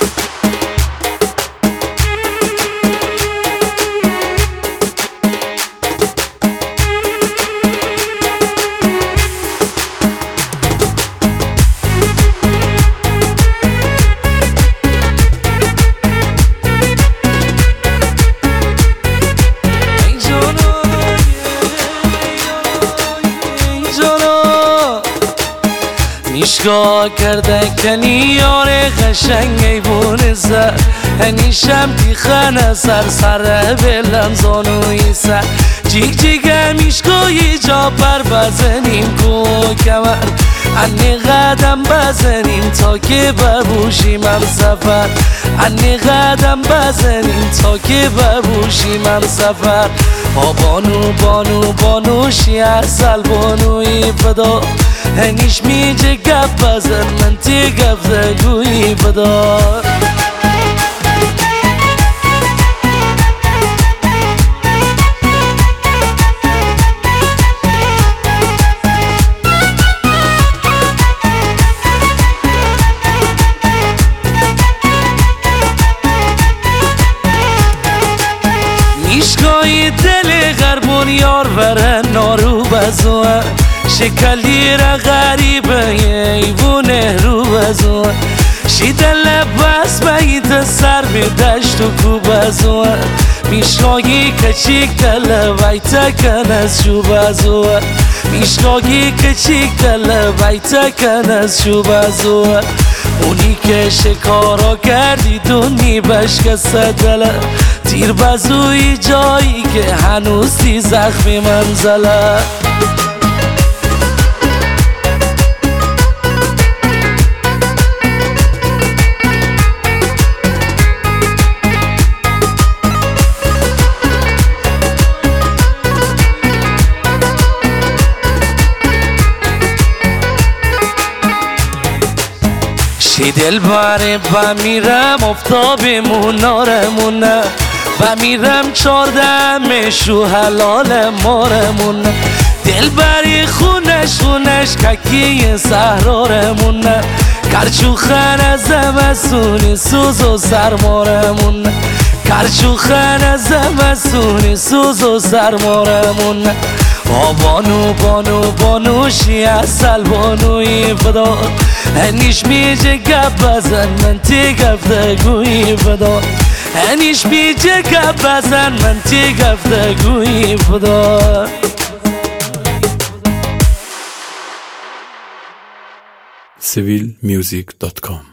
میشگاه کرده کنی یار قشنگ ایبون زر هنیشم تیخنه سر بلم زانوی سر جیگ جیگه میشگاهی جا پر بزنیم کو کمر انی قدم بزنیم تا که ببوشیم هم سفر انی قدم بزنیم تا که ببوشیم هم سفر بانو بانو بانوشی اصل بانوی فدا هنیش میجه گپ بزن من تی گپ زگوی بدار میشگاهی دل غربون یار ورن نارو بزوه شکلی را غریبه ایوونه رو بزوه شیده لباس باید سر به دشت و کو بزوه میشگاهی کچیک دل ویتا کن از شو بزوه میشگاهی کچیک دل ویتا کن از شو بزوه اونی که شکارا کردی دونی بشکسته دل تیر بزوی جایی که هنوز تی زخمی منزله شی دل باره بمیرم افتابمون نارمونه بمیرم چاردمشو حلال مارمونه دل بری خونش ککی سهرارمونه کرچوخن از زمستونی سوز و سرمارمونه کرچوخن از زمستونی سوز و سرمارمونه بانو بانو بانوشی اصل بانوی فدا هنیش میجه گپ بزن من تی گپ دگوی فدا هنیش میجه گپ بزن من تی گپ دگوی فدا civilmusic.com